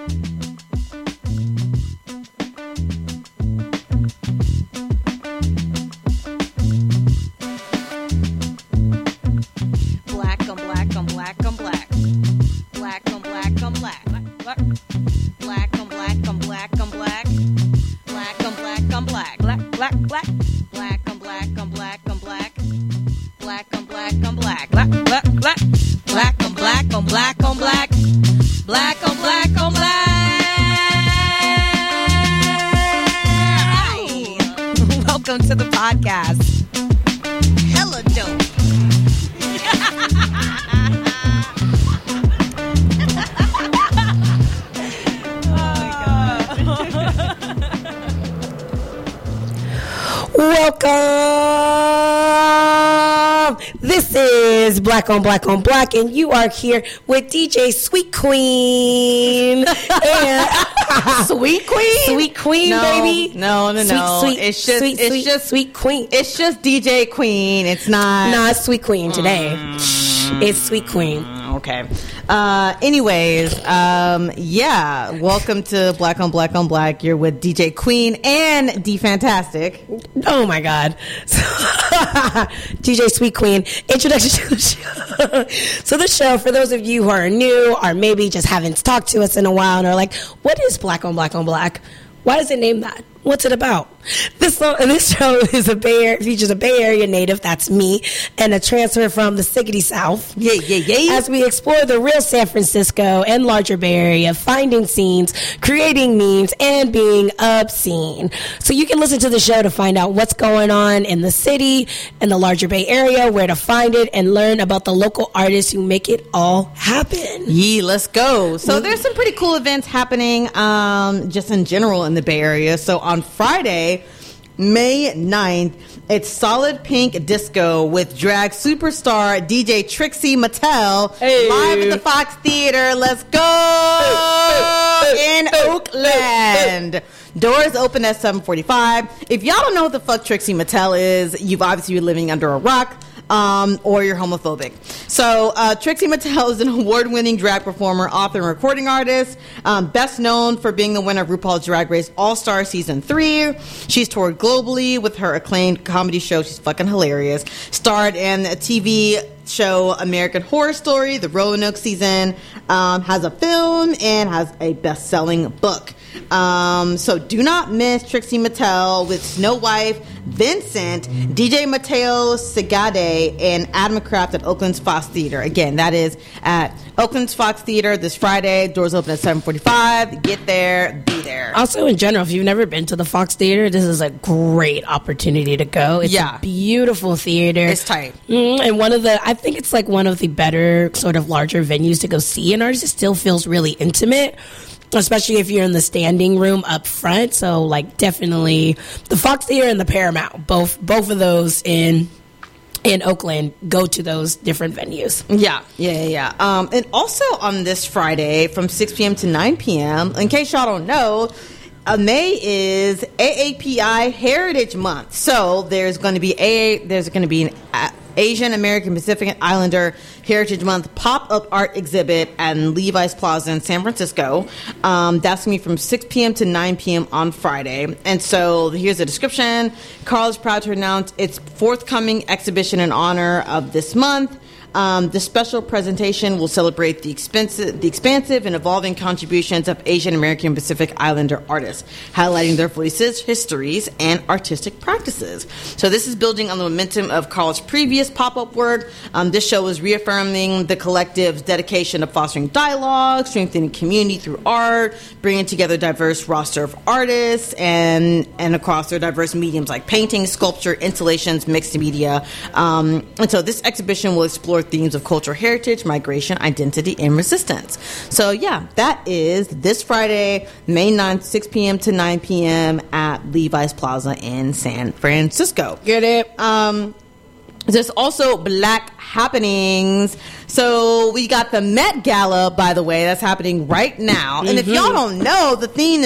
Welcome to the podcast. Hella dope. Welcome. This is Black on Black on Black, and you are here with DJ Sweet Queen. Sweet Queen? Sweet Queen, no, baby. No. Sweet, It's just Sweet Queen. It's just DJ Queen. It's not. Nah, it's Sweet Queen today. It's Sweet Queen. Okay. Anyways, yeah. Welcome to Black on Black on Black. You're with DJ Queen and D Fantastic. Oh my God. DJ Sweet Queen. Introduction to the show. So the show, for those of you who are new or maybe just haven't talked to us in a while and are like, what is Black on Black on Black? Why does it name that? What's it about? This show is features a Bay Area native, that's me, and a transfer from the Siggity South. Yeah. As we explore the real San Francisco and larger Bay Area, finding scenes, creating memes, and being obscene. So you can listen to the show to find out what's going on in the city and the larger Bay Area, where to find it, and learn about the local artists who make it all happen. Yeah, let's go. So there's some pretty cool events happening just in general in the Bay Area. So on Friday, May 9th, it's Solid Pink Disco with drag superstar DJ Trixie Mattel live at the Fox Theater. Let's go in Oakland. Doors open at 7:45. If y'all don't know what the fuck Trixie Mattel is, you've obviously been living under a rock. Or you're homophobic. So Trixie Mattel is an award-winning drag performer, author, and recording artist, best known for being the winner of RuPaul's Drag Race All-Star Season 3. She's toured globally with her acclaimed comedy show. She's fucking hilarious. Starred in a TV show American Horror Story, the Roanoke season, has a film, and has a best-selling book. So do not miss Trixie Mattel with Snow Wife, Vincent, DJ Mateo Segade, and Adam Kraft at Oakland's Fox Theater. Again, that is at Oakland's Fox Theater this Friday. Doors open at 7:45. Get there, be there. Also, in general, if you've never been to the Fox Theater, this is a great opportunity to go. It's a beautiful theater. It's tight. And I think it's like one of the better sort of larger venues to go see an artist. It still feels really intimate, especially if you're in the standing room up front. So, like, definitely the Fox Theater and the Paramount, both of those in Oakland, go to those different venues. Yeah. And also on this Friday from 6 p.m. to 9 p.m., in case y'all don't know, May is AAPI Heritage Month. So there's going to be an Asian American Pacific Islander Heritage Month pop-up art exhibit at Levi's Plaza in San Francisco. That's going to be from 6 p.m. to 9 p.m. on Friday. And so here's the description. Carl is proud to announce its forthcoming exhibition in honor of this month. The special presentation will celebrate the expansive and evolving contributions of Asian American Pacific Islander artists, highlighting their voices, histories, and artistic practices. So this is building on the momentum of Carl's previous pop-up work. This show is reaffirming the collective's dedication to fostering dialogue, strengthening community through art, bringing together a diverse roster of artists, and across their diverse mediums like painting, sculpture, installations, mixed media. And so this exhibition will explore themes of cultural heritage, migration, identity, and resistance. So yeah, that is this Friday, May 9th, 6 p.m. to 9 p.m. at Levi's Plaza in San Francisco. Get it? There's also Black happenings. So we got the Met Gala, by the way, that's happening right now. And if y'all don't know, the theme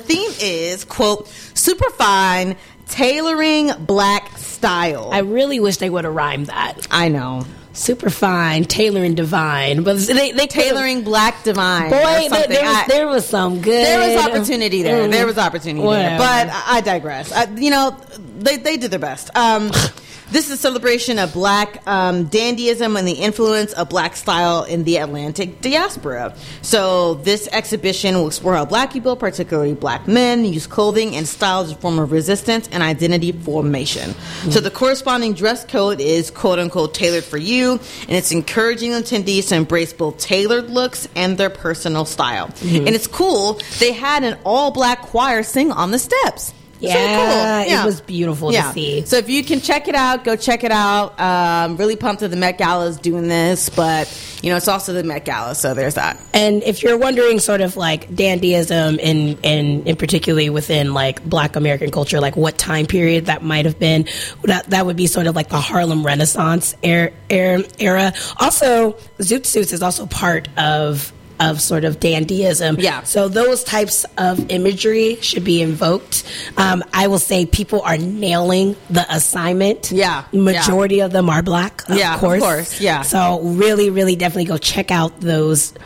is quote, super fine, tailoring Black style. I really wish they would have rhymed that. I know. super fine, Taylor and Divine, but they Tailoring Black Divine. Boy, there was some good. There was opportunity there. There was opportunity Whatever. there. But I digress. They did their best. This is a celebration of Black dandyism and the influence of Black style in the Atlantic diaspora. So this exhibition will explore how Black people, particularly Black men, use clothing and style as a form of resistance and identity formation. So the corresponding dress code is quote-unquote tailored for you, and it's encouraging attendees to embrace both tailored looks and their personal style. And it's cool. They had an all-Black choir sing on the steps. Yeah, really cool. It was beautiful to see. So if you can check it out, go check it out. Really pumped that the Met Gala is doing this, but it's also the Met Gala, so there's that. And if you're wondering, sort of like dandyism, and particularly within like Black American culture, like what time period that might have been, that would be sort of like the Harlem Renaissance era. Also, zoot suits is also part of sort of dandyism. Yeah. So those types of imagery should be invoked. I will say people are nailing the assignment. Yeah. Majority of them are Black, of course. Yeah. So really, really definitely go check out those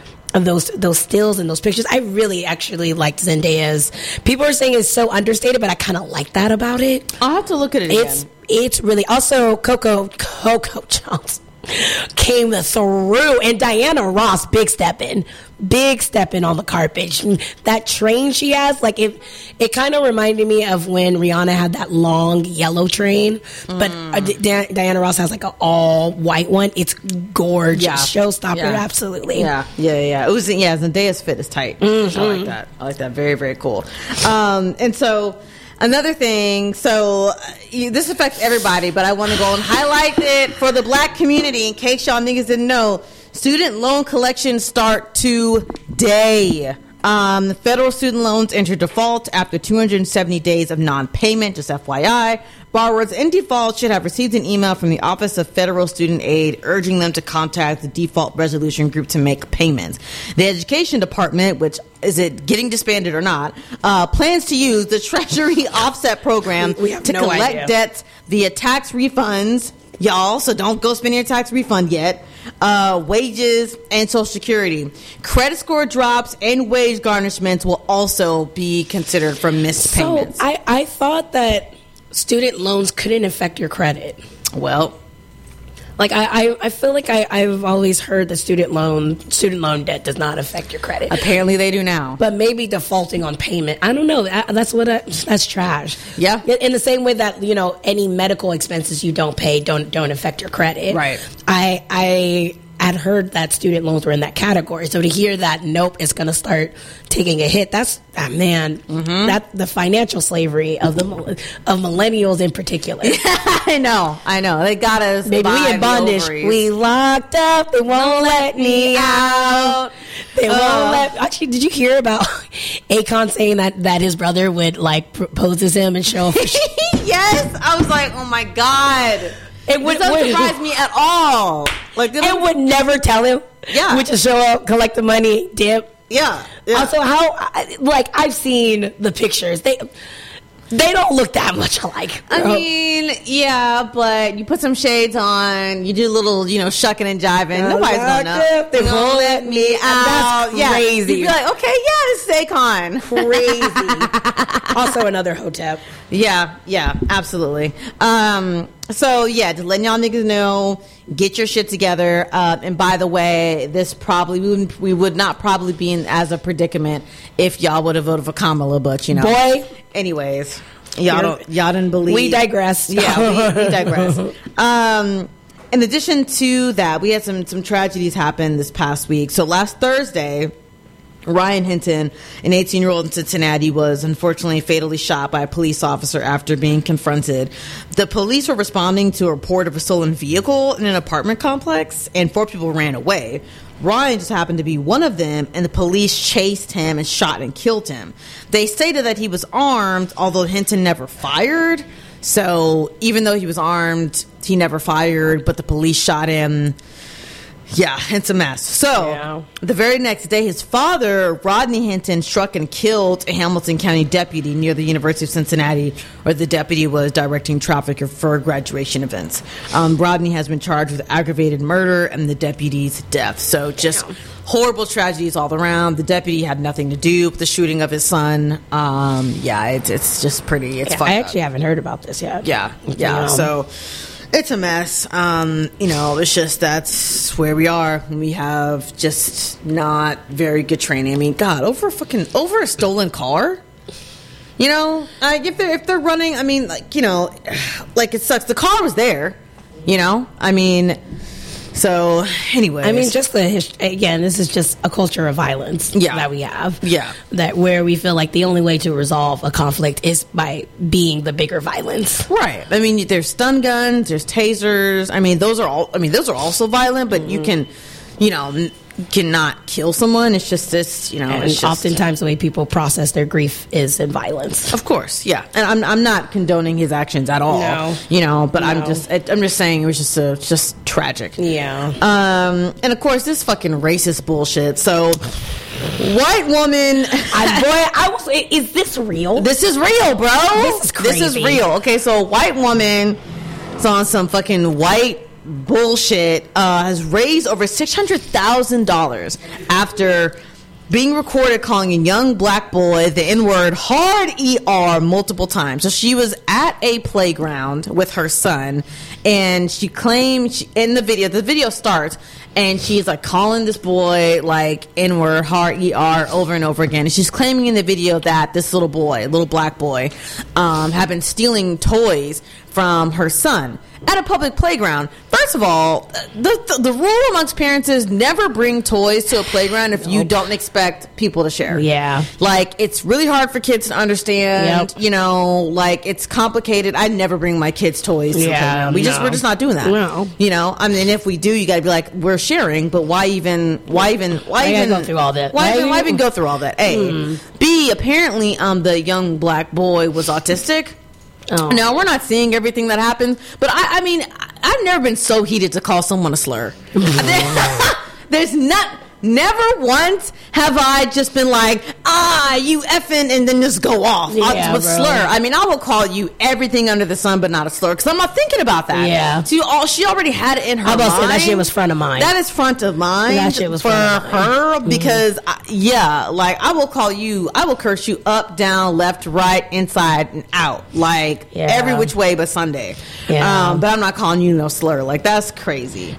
stills and those pictures. I really actually liked Zendaya's. People are saying it's so understated, but I kind of like that about it. I'll have to look at it again. It's really, also Coco Jones came through, and Diana Ross big stepping on the carpet. That train she has, like it kind of reminded me of when Rihanna had that long yellow train, but Diana Ross has like an all white one. It's gorgeous. Showstopper, absolutely. Yeah. It was Zendaya's fit is tight. Mm-hmm. I like that. Very, very cool. And so another thing, this affects everybody, but I want to go and highlight it for the Black community in case y'all niggas didn't know. Student loan collections start today. The federal student loans enter default after 270 days of non-payment, just FYI. Borrowers in default should have received an email from the Office of Federal Student Aid urging them to contact the default resolution group to make payments. The Education Department, which is it getting disbanded or not, plans to use the Treasury Offset Program to collect debts via tax refunds, y'all, so don't go spending your tax refund yet, wages, and Social Security. Credit score drops and wage garnishments will also be considered for missed payments. So I thought that student loans couldn't affect your credit. Well, like I feel like I've always heard that student loan debt does not affect your credit. Apparently they do now. But maybe defaulting on payment. I don't know. That's trash. Yeah. In the same way that, any medical expenses you don't pay don't affect your credit. Right. I had heard that student loans were in that category. So to hear that, nope, it's going to start taking a hit. That's, that the financial slavery of millennials in particular. I know. They got us. Maybe we in bondage. We locked up. They won't let me out. They won't let. Actually, did you hear about Akon saying that his brother would like propose to him and show? Yes, I was like, oh my god. It doesn't surprise me at all. Like, it would never tell him. Yeah. Would just show up, collect the money, dip. Yeah. Also, I've seen the pictures. They don't look that much alike. I mean, yeah, but you put some shades on, you do a little, shucking and jiving. Nobody's gonna know. They won't let me out. That's crazy. You'd be like, okay, yeah, this is Akon. Crazy. Also another hotep. Yeah, absolutely. To let y'all niggas know, get your shit together. And by the way, we would not probably be in as a predicament if y'all would have voted for Kamala, but Boy. Anyways, y'all didn't believe. We digress. Yeah, we digress. In addition to that, we had some tragedies happen this past week. So last Thursday, Ryan Hinton, an 18-year-old in Cincinnati, was unfortunately fatally shot by a police officer after being confronted. The police were responding to a report of a stolen vehicle in an apartment complex, and 4 people ran away. Ryan just happened to be one of them, and the police chased him and shot and killed him. They stated that he was armed, although Hinton never fired. So even though he was armed, he never fired, but the police shot him. Yeah, it's a mess. So, the very next day, his father, Rodney Hinton, struck and killed a Hamilton County deputy near the University of Cincinnati, where the deputy was directing traffic for graduation events. Rodney has been charged with aggravated murder and the deputy's death. So, just horrible tragedies all around. The deputy had nothing to do with the shooting of his son. It's just pretty. It's fucked I actually up. haven't heard about this yet. Yeah. So it's a mess. It's just that's where we are. We have just not very good training. I mean, God, over a stolen car. If they're running, I mean, it sucks. The car was there. So, anyways. I mean, just again, this is just a culture of violence that we have. Yeah. That where we feel like the only way to resolve a conflict is by being the bigger violence. Right. I mean, there's stun guns, there's tasers. I mean, those are also violent, but you can, cannot kill someone. It's just this, And oftentimes the way people process their grief is in violence. Of course, yeah. And I'm not condoning his actions at all. No. But no. I'm just saying it was just tragic. Yeah. And of course this fucking racist bullshit. So white woman is this real? This is real, bro. This is crazy. This is real. Okay, so a white woman is on some fucking white bullshit, has raised over $600,000 after being recorded calling a young black boy the N-word hard ER multiple times. So she was at a playground with her son, and she claimed in the video starts, and she's like calling this boy like N-word hard ER over and over again. And she's claiming in the video that this little black boy, had been stealing toys from her son at a public playground. First of all, the rule amongst parents is never bring toys to a playground if you don't expect people to share. Yeah. Like, it's really hard for kids to understand. Yep. It's complicated. I never bring my kids toys to the playground. We're just not doing that. No. If we do, you gotta be like, we're sharing, but why even go through all that? Why even go through all that? A. B, apparently the young black boy was autistic. Oh. Now, we're not seeing everything that happens, but I mean, I've never been so heated to call someone a slur. There's never once have I just been like, you effing, and then just go off with slur. I mean, I will call you everything under the sun, but not a slur, because I'm not thinking about that. Yeah. So she already had it in her mind. Say that shit was front of mind. That is front of mind that shit was for her, because, I will call you, I will curse you up, down, left, right, inside, and out. Every which way but Sunday. Yeah. But I'm not calling you no slur. That's crazy.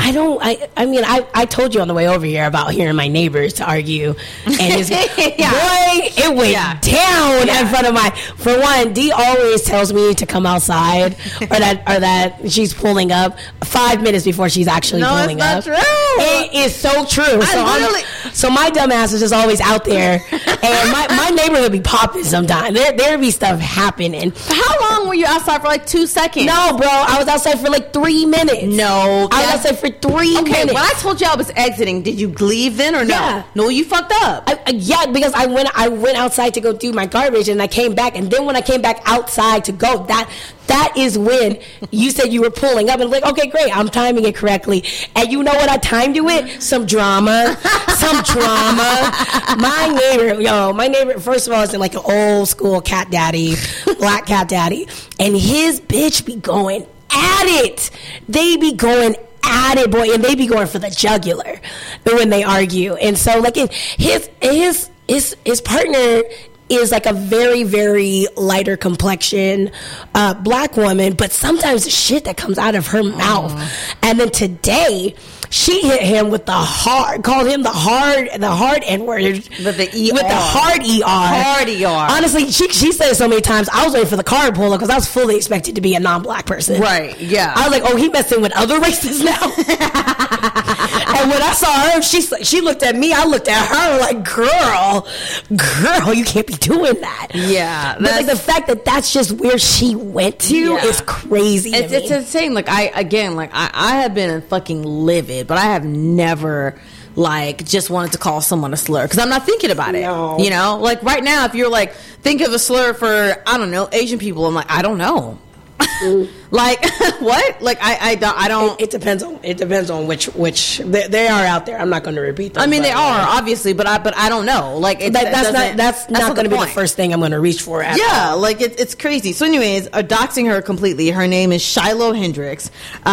I told you on the way over here about hearing my neighbors argue, and his boy, it went down in front of for one, Dee always tells me to come outside, or that she's pulling up 5 minutes before she's actually pulling up. It's not true. It is so true. So my dumb ass is just always out there, and my neighborhood be popping sometimes. There be stuff happening. How long were you outside for? 2 seconds? No, bro, I was outside for 3 minutes. No, I was outside for 3 minutes. When I told you I was exiting, did you leave then or no? Yeah. No, you fucked up. Because I went outside to go do my garbage, and I came back, and then when I came back outside to go, that is when you said you were pulling up, and okay, great, I'm timing it correctly. And you know what I timed you with? Some drama. My neighbor, first of all, is in an old school cat daddy, black cat daddy, and his bitch be going at it. They be going at it, boy, and they be going for the jugular when they argue. And so his partner is a very, very lighter complexion black woman, but sometimes the shit that comes out of her mouth. And then today she hit him with called him the hard N-word. With the ER. With the hard ER. Hard ER. Honestly, she said it so many times, I was waiting for the car to pull up, because I was fully expected to be a non-black person. Right, yeah. I was like, he messing with other races now? And when I saw her, she looked at me, I looked at her like, girl, you can't be doing that. Yeah. But the fact that that's just where she went to is crazy. It's insane. I have been fucking livid, but I have never just wanted to call someone a slur, because I'm not thinking about it. No. Right now, if you're think of a slur for, I don't know, Asian people, I'm like, I don't know. Like what? Like I don't. It depends on which they are out there. I'm not going to repeat them. I mean, they are obviously, but I don't know. Like that's not going to be the first thing I'm going to reach for. Like it's crazy. So, anyways, doxing her completely. Her name is Shiloh Hendricks.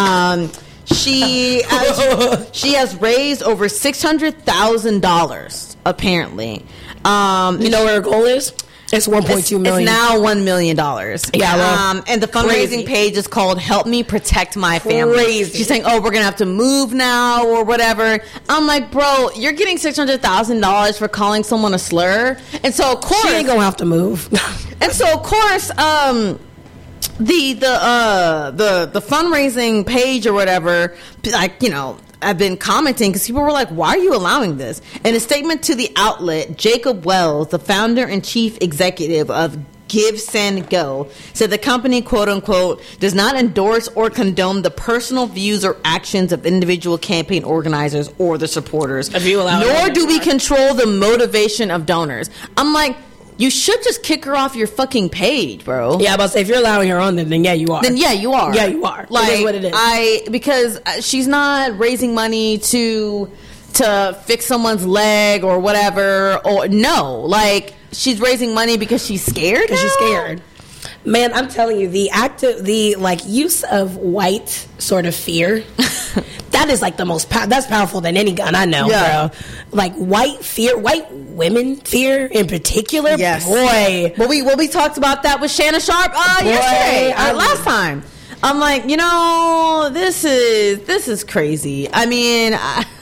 She has raised over $600,000 apparently. You know what her goal is? It's $1.2 million. It's now $1 million. Yeah, well, and the fundraising page is called "Help Me Protect My Family." Crazy. She's saying, "Oh, we're gonna have to move now or whatever." I'm like, bro, you're getting $600,000 for calling someone a slur, and so of course she ain't gonna have to move. And so of course, the fundraising page or whatever, like, you know, I've been commenting because people were like, why are you allowing this? In a statement to the outlet, Jacob Wells, the founder and chief executive of Give, Send, Go, said the company, quote unquote, does not endorse or condone the personal views or actions of individual campaign organizers or the supporters, nor do we control the motivation of donors. I'm like, you should just kick her off your fucking page, bro. Yeah, but if you're allowing her on, then yeah, you are. Then yeah, you are. Yeah, you are. Like, it is what it is. Because she's not raising money to fix someone's leg or whatever. Or no, like she's raising money because she's scared. Because she's scared. Man, I'm telling you, the use of white sort of fear. That is like the most that's powerful than any gun I know, bro. Like white fear, white women fear in particular. Yes. Boy. Well, we talked about that with Shanna Sharp yesterday, last time. I'm like, you know, this is crazy. I mean,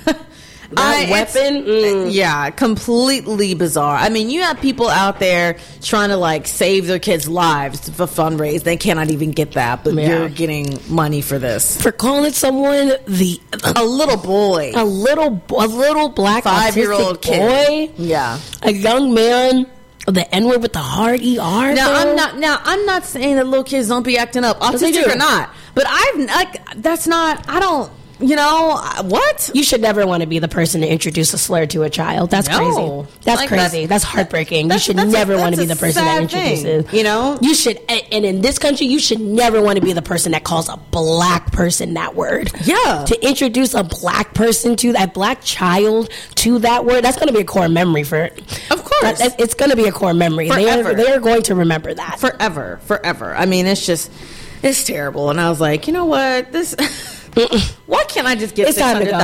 weapon? Yeah, completely bizarre. I mean, you have people out there trying to like save their kids' lives for fundraise. They cannot even get that, but you're getting money for this. For calling someone a little boy, a little black 5-year-old kid, boy, a young man. The N-word with the hard ER. I'm not saying that little kids don't be acting up, autistic or not. But I don't. You know, what? You should never want to be the person to introduce a slur to a child. That's crazy. That's crazy. That's heartbreaking. You should never want to be the person that introduces. You know? You should, and in this country, you should never want to be the person that calls a black person that word. Yeah. To introduce a black person to that black child to that word, that's going to be a core memory for it. Of course. It's going to be a core memory. They are going to remember that. Forever. I mean, it's terrible. And I was like, you know what? Why can't I just get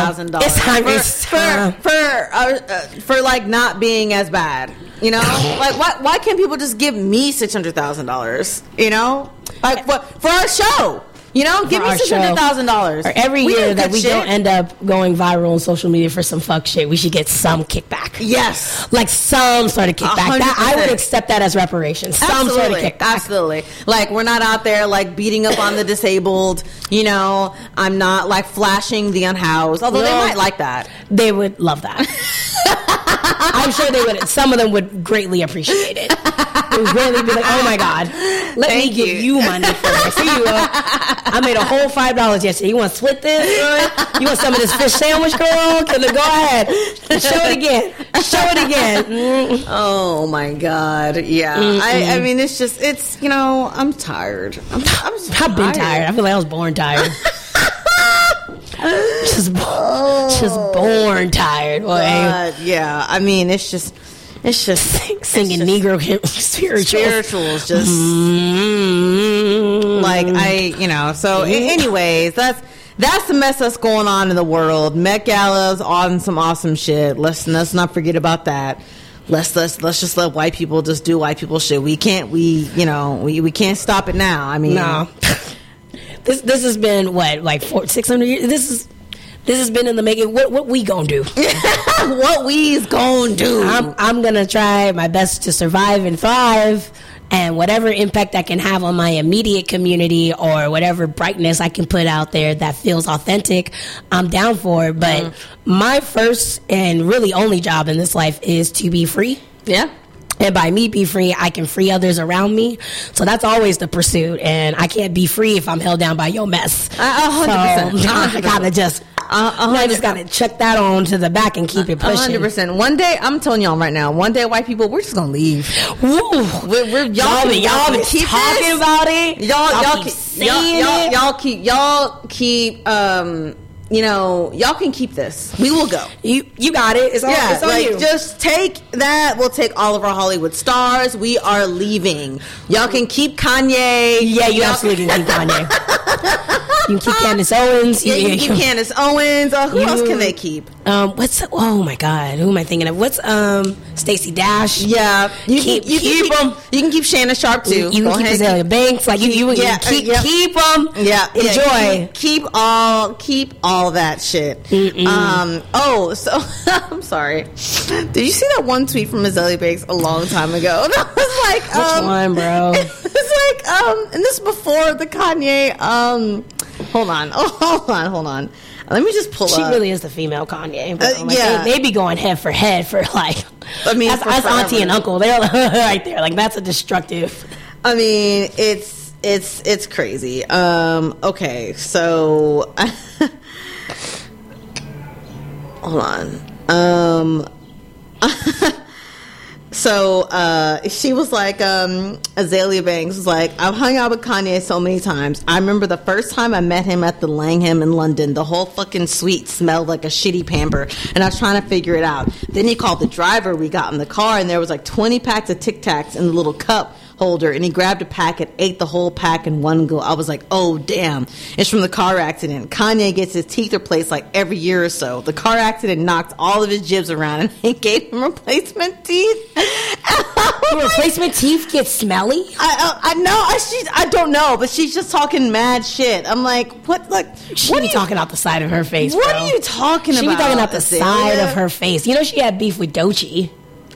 $600,000 for like not being as bad? You know, like why can't people just give me $600,000? You know, like for our show. You know, give me $600,000. Or every year that we don't end up going viral on social media for some fuck shit, we should get some kickback. Yes. Like some sort of kickback. I would accept that as reparations. Some sort of kickback. Absolutely. Like, we're not out there, like, beating up on the disabled. You know, I'm not, like, flashing the unhoused. Although they might like that. They would love that. I'm sure they would. Some of them would greatly appreciate it. They would really be like, "Oh my God, let me give you money for this." Here you go. I made a whole $5 yesterday. You want to split this? You want some of this fish sandwich, girl? Go ahead. Show it again. Oh my God. Yeah. I mean, it's you know, I'm tired. I've been tired. I feel like I was born tired. Just born tired, boy. God, yeah. I mean, it's just singing Negro spirituals. Just like you know. So, anyways, that's the mess that's going on in the world. Met Gala's on some awesome shit. Let's not forget about that. Let's just let white people just do white people shit. We can't can't stop it now. I mean, no. This has been what, like 600 years. This has been in the making. What we gonna do? What we's gonna do? I'm gonna try my best to survive and thrive, and whatever impact I can have on my immediate community or whatever brightness I can put out there that feels authentic, I'm down for. But my first and really only job in this life is to be free. Yeah. And by me be free, I can free others around me. So that's always the pursuit. And I can't be free if I'm held down by your mess. 100%. So I gotta just I just gotta chuck that on to the back and keep it pushing. 100%. One day, I'm telling y'all right now, one day white people, we're just gonna leave. Woo. Y'all been talking about it. Y'all keep saying it. Y'all keep y'all can keep this. We will go. You got it. It's on you. Just take that. We'll take all of our Hollywood stars. We are leaving. Y'all can keep Kanye. Yeah, you absolutely can keep Kanye. You can keep Candace Owens. Yeah, you can keep Candace Owens. Who else can they keep? Oh my God, who am I thinking of? What's Stacey Dash? Yeah, you keep them. You can keep Shannon Sharp too. You can keep Azalea Banks. Like you keep them. Yeah, enjoy. Keep all that shit. So I'm sorry. Did you see that one tweet from Azalea Banks a long time ago? That was like, which one, bro? It's like, and this is before the Kanye. Hold on. Let me just pull up. She really is the female Kanye. Bro. They be going head for like. I mean, that's auntie and uncle. They're right there. Like that's a destructive. I mean, it's crazy. Okay, so hold on. So she was like, Azalea Banks was like, I've hung out with Kanye so many times. I remember the first time I met him at the Langham in London. The whole fucking suite smelled like a shitty Pamper, and I was trying to figure it out. Then he called the driver. We got in the car, and there was like 20 packs of Tic Tacs in the little cup holder, and he grabbed a packet, ate the whole pack in one go. I was like, oh damn, it's from the car accident. Kanye gets his teeth replaced like every year or so. The car accident knocked all of his jibs around and he gave him replacement teeth. Replacement teeth get smelly? I know. I don't know, but she's just talking mad shit. I'm like, what? Like, she be talking out the side of her face. What bro. are you talking about? She be talking out the side of her face. You know, she had beef with Doechii.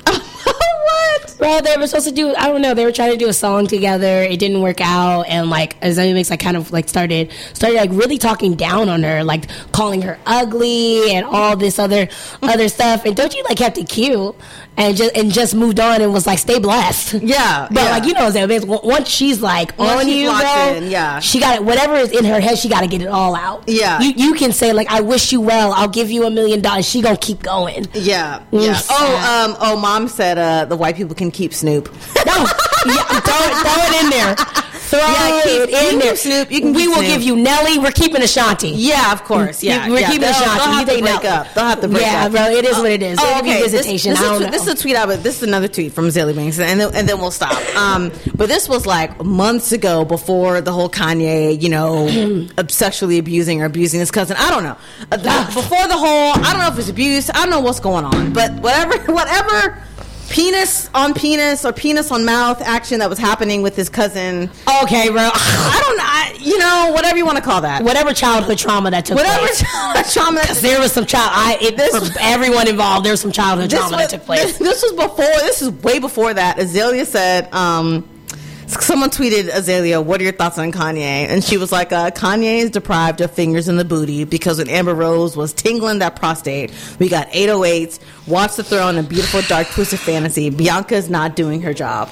What? Bro, they were supposed to do, I don't know, they were trying to do a song together. It didn't work out. And like, Azalea Banks like kind of like started like really talking down on her, like calling her ugly and all this other stuff. And Doechii like kept it cute and just moved on and was like, stay blessed. Yeah. But like, you know, Azalea Banks, once she's like on you, bro, she got it, whatever is in her head, she got to get it all out. Yeah. You can say like, I wish you well, I'll give you $1 million. She gonna keep going. Yeah. Yeah. Mom said the white people can keep Snoop. No, throw it in there. Throw it in there. Snoop. We will give you Nelly. We're keeping Ashanti. Yeah, of course. Yeah, we're keeping Ashanti. They'll have to break up. Yeah, bro. It is what it is. Oh, okay. Visitation. This is a tweet this is another tweet from Azalea Banks, and then we'll stop. But this was like months ago, before the whole Kanye, sexually abusing his cousin. I don't know. Before the whole, I don't know if it's abuse. I don't know what's going on, but whatever. Penis on penis or penis on mouth action that was happening with his cousin. Okay, bro. I don't know. Whatever you want to call that. Whatever childhood trauma that took place. Whatever trauma. Because there was some for everyone involved, there was some childhood trauma that took place. This is way before that. Azalea said, someone tweeted Azalea, what are your thoughts on Kanye? And she was like, Kanye is deprived of fingers in the booty because when Amber Rose was tingling that prostate, we got 808s, Watch the Throne, a beautiful dark twisted fantasy. Bianca's not doing her job.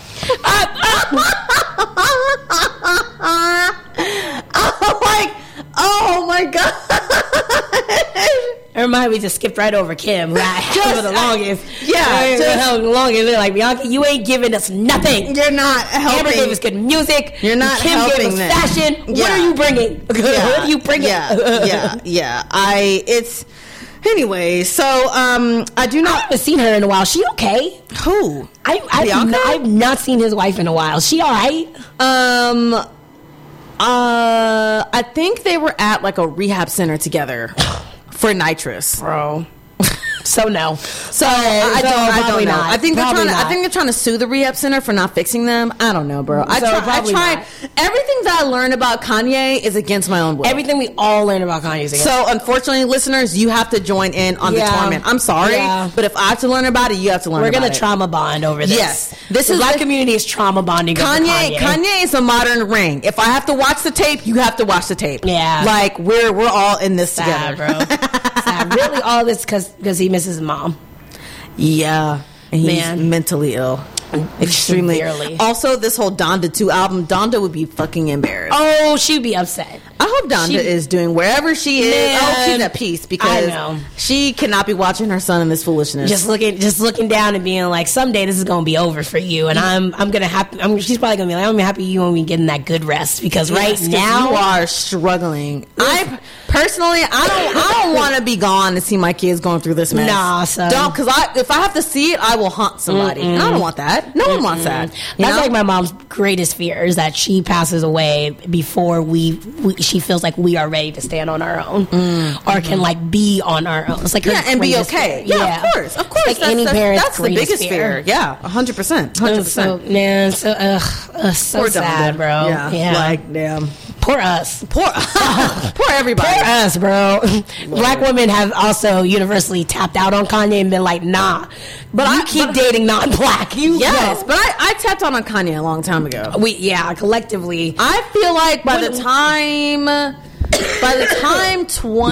Oh my God. It reminded me just skipped right over Kim, who I had for the longest. They're like, Bianca, you ain't giving us nothing. You're not helping. Amber gave us good music. You're not Kim helping. Kim gave us fashion. Yeah. What are you bringing? What are you bringing? Anyway, so I do not. I haven't seen her in a while. She okay? Who? I've not seen his wife in a while. She all right? I think they were at like a rehab center together for nitrous, bro. So no. I don't know. I think they're trying to sue the rehab center for not fixing them. I don't know, bro. I try. Everything that I learn about Kanye is against my own will. Everything we all learn about Kanye is against. So unfortunately, listeners, you have to join in on the torment. I'm sorry, but if I have to learn about it, you have to learn. We're about gonna it. trauma bond over this. Yes, this is black community is trauma bonding. Kanye is a modern Ring. If I have to watch the tape, you have to watch the tape. Yeah, like we're all in this together, bro. Really, all this because he misses his mom. Yeah, and he's mentally ill, extremely. Severely. Also, this whole Donda 2 album, Donda would be fucking embarrassed. Oh, she'd be upset. I hope hope Donda is doing wherever she is. Man, I hope she's at peace because I know. she cannot be watching her son in this foolishness. Just looking down and being like, someday this is gonna be over for you, and I'm gonna happy. She's probably gonna be like, I'm happy you won't be getting that good rest because right now you are struggling. I personally, I don't want to be gone to see my kids going through this mess. Nah, son. Don't, because if I have to see it, I will haunt somebody, and I don't want that. No one wants that. That's like my mom's greatest fear is that she passes away before she feels like we are ready to stand on our own or can like be on our own. It's like and be okay. Fear. Yeah, of course. Like any parent's that's the biggest fear. Yeah, 100%. So man, so sad, bro. Yeah, like damn. Poor us. Poor everybody. Poor us, bro. Black women have also universally tapped out on Kanye and been like, nah. But I keep dating non-black. Yes, but I tapped on Kanye a long time ago. Collectively. I feel like by the time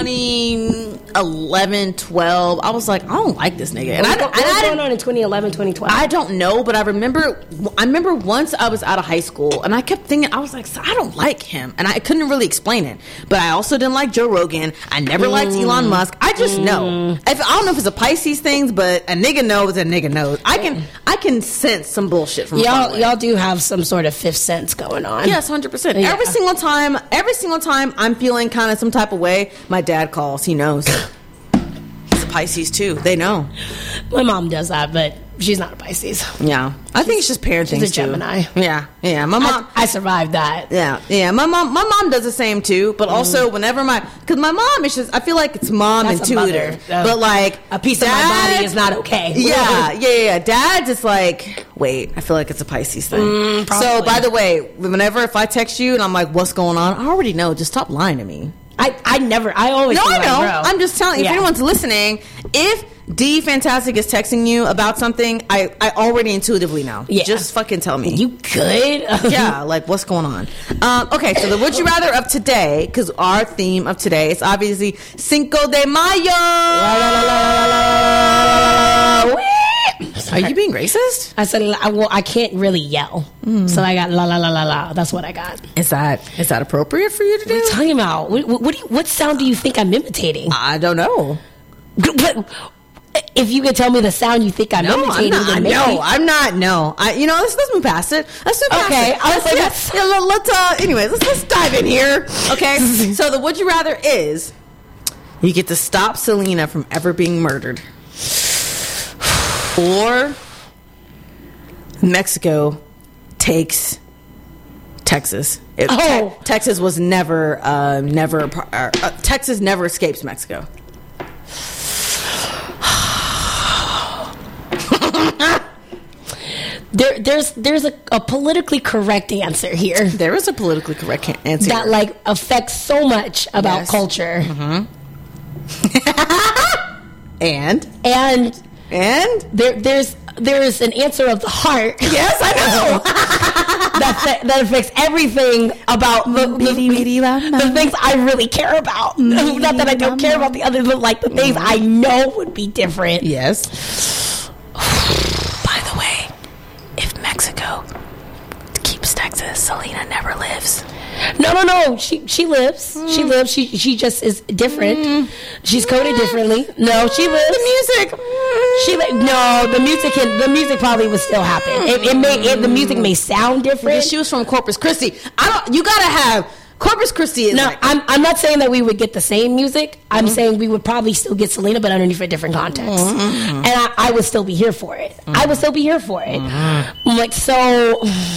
2011, 12, I was like, I don't like this nigga. And what was going on in 2011, 2012? I don't know, but I remember once I was out of high school and I kept thinking, I was like, I don't like him. And I couldn't really explain it. But I also didn't like Joe Rogan. I never liked Elon Musk. I just know. I don't know if it's a Pisces thing, but a nigga knows a nigga knows. I can sense some bullshit from y'all do have some sort of fifth sense going on. Yes, 100%. Yeah. Every single time I'm feeling kind of some type of way, my dad calls. He knows. He's a Pisces too. They know. My mom does that, but she's not a Pisces. Yeah, I think it's just parenting. She's a Gemini. Yeah. My mom. I survived that. Yeah. My mom does the same too. But also, whenever because my mom is just, I feel like it's mom That's intuitive, but like a piece of my body is not okay. Yeah. Dad's just like, wait, I feel like it's a Pisces thing. So by the way, if I text you and I'm like, what's going on? I already know. Just stop lying to me. I always. No, I know. Like, bro. I'm just telling you. If anyone's listening, if D Fantastic is texting you about something, I already intuitively know. Yeah. Just fucking tell me. You good? Yeah, like what's going on? Okay, so the Would You Rather of today, because our theme of today is obviously Cinco de Mayo. Are you being racist? I said, I can't really yell. So I got la la la la la. That's what I got. Is that appropriate for you to do? What are you talking about? What sound do you think I'm imitating? I don't know. If you could tell me the sound you think I'm imitating, I'm not. No, let's move past it. Let's dive in here. Okay, so the Would You Rather is you get to stop Selena from ever being murdered, or Mexico takes Texas. Texas was never Texas never escapes Mexico. There's a politically correct answer here. There is a politically correct answer that like affects so much about culture. And there's an answer of the heart. Yes, I know. that affects everything about the things I really care about. Not that I don't care about the others, but like the things I know would be different. Yes. By the way, if Mexico keeps Texas, Selena never lives. No. She lives. She lives. She just is different. She's coded differently. No, she lives. The music. The music probably would still happen. The music may sound different. She was from Corpus Christi. You gotta have Corpus Christi. Is I'm not saying that we would get the same music. I'm saying we would probably still get Selena, but underneath a different context. And I would still be here for it. I would still be here for it. I'm like, so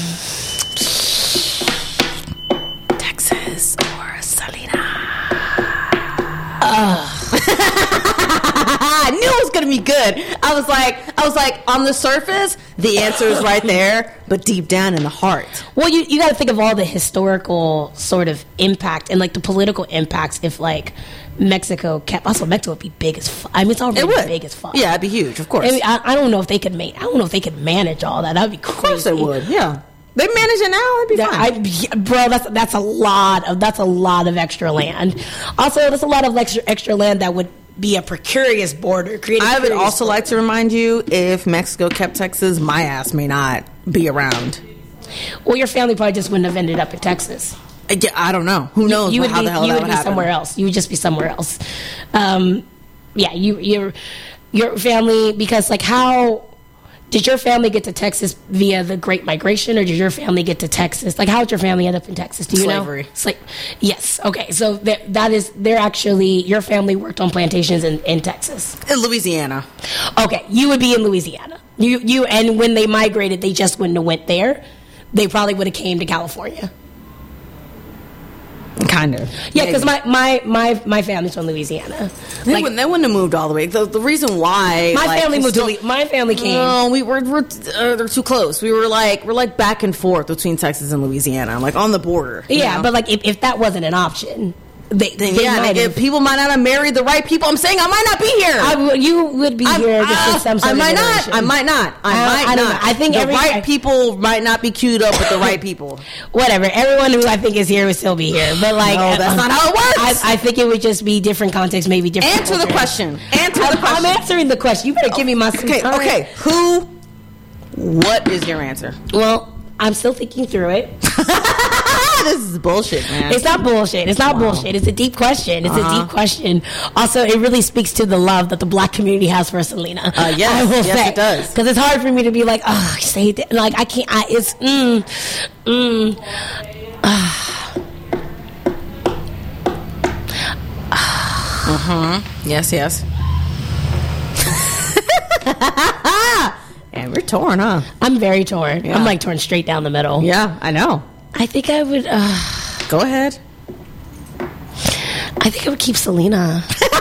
Texas or Selena? I knew it was gonna be good. I was like, on the surface, the answer is right there, but deep down in the heart. Well, you got to think of all the historical sort of impact and like the political impacts if like Mexico kept. Also, Mexico would be big as fuck. I mean, it's already big as fuck. Yeah, it'd be huge, of course. I mean, I don't know if they could manage all that. That'd be crazy. Of course they would. Yeah. They manage it now. It'd be fine. Bro, that's a lot of extra land. Also, that's a lot of extra land that would be a precarious border. I would also like to remind you, if Mexico kept Texas, my ass may not be around. Well, your family probably just wouldn't have ended up in Texas. Yeah, I don't know. Who knows You would how be, the hell you that would would be happen. somewhere else. You would just be somewhere else. Yeah, your family, because like how did your family get to Texas via the Great Migration, or did your family get to Texas? Like, how did your family end up in Texas? Do you Slavery. know? It's like, yes. Okay, so they're actually, your family worked on plantations in Texas. In Louisiana. Okay, you would be in Louisiana. And when they migrated, they just wouldn't have went there. They probably would have came to California. Kind of. Yeah, because my family's from Louisiana. They wouldn't have moved all the way. The reason why My family moved to my family came. No, they're too close. We're like back and forth between Texas and Louisiana, like on the border. Yeah, but like if that wasn't an option, people might not have married the right people. I'm saying I might not be here. You would be here just in some sort I might of not. I might not. I don't know. I think the right people might not be queued up with the right people. Whatever. Everyone who I think is here would still be here. But like, no, that's not how it works. I think it would just be different context, maybe different. Answer the question. I'm answering the question. You better give me my time. Okay. What is your answer? Well, I'm still thinking through it. This is bullshit, man. It's not bullshit. It's not bullshit. It's a deep question. It's a deep question. Also, it really speaks to the love that the black community has for Selena. Yes, it does. Because it's hard for me to be like, oh, say that. Like, I can't. Yes. And we're torn, huh? I'm very torn. Yeah. I'm like torn straight down the middle. Yeah, I know. I think I would. Go ahead. I think I would keep Selena.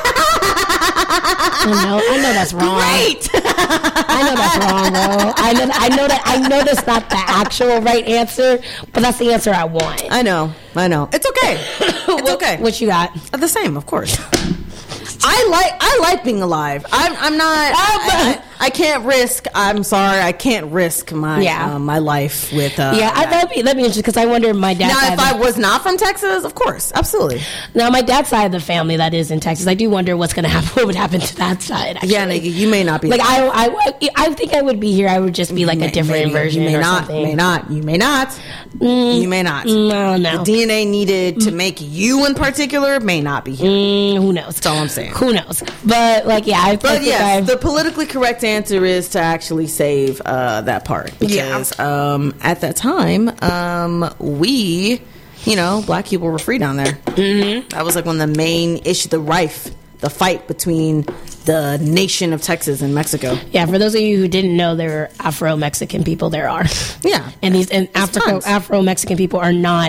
I know that's wrong. Great. I know that's wrong, bro. I know that's not the actual right answer, but that's the answer I want. I know. It's okay. It's okay. What you got? The same, of course. I like being alive. I'm not. I can't risk. I'm sorry. I can't risk my my life with. That'd be interesting because I wonder my dad. Now, if I was not from Texas, of course, absolutely. Now, my dad's side of the family that is in Texas, I do wonder what's going to happen. What would happen to that side? Actually. Yeah, you may not be. Like I think I would be here. I would just be like a different version. You may or not. Something. You may not. You may not. You may not. No. The DNA needed to make you in particular may not be here. Who knows? That's all I'm saying. Who knows? But like, yeah. The politically correct answer is to actually save that part because at that time we, black people were free down there. Mm-hmm. That was like one of the main issues, the fight between the nation of Texas and Mexico. Yeah, for those of you who didn't know, there are Afro-Mexican people. There are. Yeah, and Afro-Mexican people are not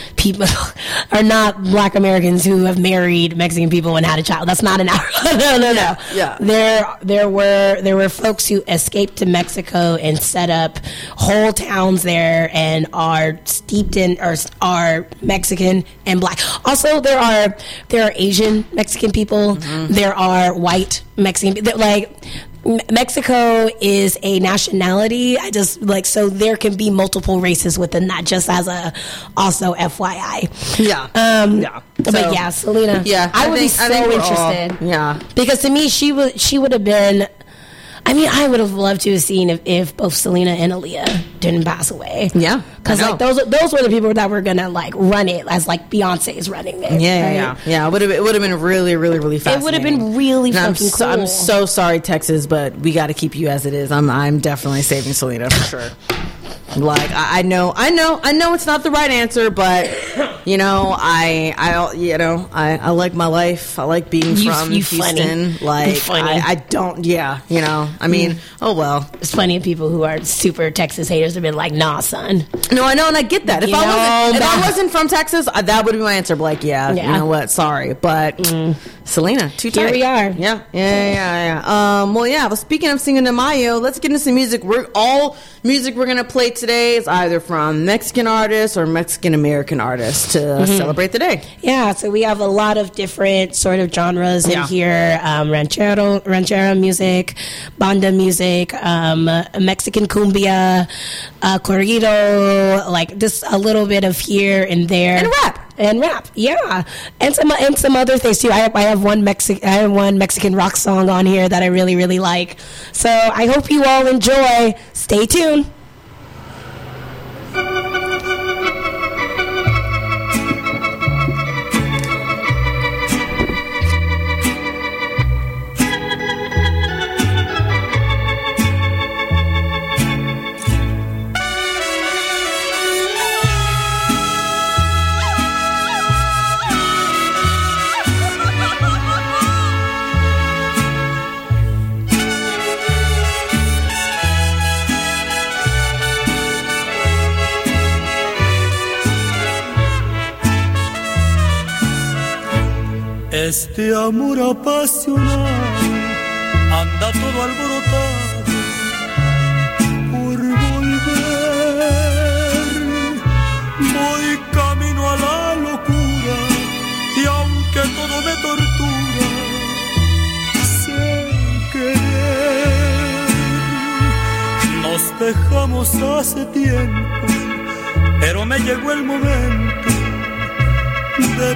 Black Americans who have married Mexican people and had a child. That's not an Afro. No. Yeah. There were folks who escaped to Mexico and set up whole towns there and are steeped in or are Mexican and Black. Also, there are Asian Mexican people. Mm-hmm. There are white Mexican, like Mexico is a nationality. So there can be multiple races within that. Just as also FYI. Yeah. But yeah, Selena. Yeah, I would be so interested. Yeah, because to me, she would have been. I mean, I would have loved to have seen if both Selena and Aaliyah didn't pass away. Yeah, because like those were the people that were gonna like run it as like Beyonce is running it. Yeah. It would have been really, really, really fascinating. It would have been really fucking cool. I'm so sorry, Texas, but we got to keep you as it is. I'm definitely saving Selena for sure. Like I know it's not the right answer, but I like my life. I like being from Houston. Funny. Like funny. I don't. Yeah, I mean, oh well. There's plenty of people who are super Texas haters have been like, nah, son. No, I know, and I get that. If I wasn't from Texas, that would be my answer. But like, you know what? Sorry, but Selena, too tight. Here we are. Yeah. Well, yeah. But speaking of Cinco de Mayo, let's get into some music. Music we're gonna play today is either from Mexican artists or Mexican American artists to celebrate the day. Yeah, so we have a lot of different sort of genres in here: ranchero music, banda music, Mexican cumbia, corrido, like just a little bit of here and there, and rap, yeah, and some other things too. I have one Mexican rock song on here that I really, really like. So I hope you all enjoy. Stay tuned. Este amor apasionado anda todo alborotado por volver. Voy camino a la locura y aunque todo me tortura, sé querer. Nos dejamos hace tiempo, pero me llegó el momento de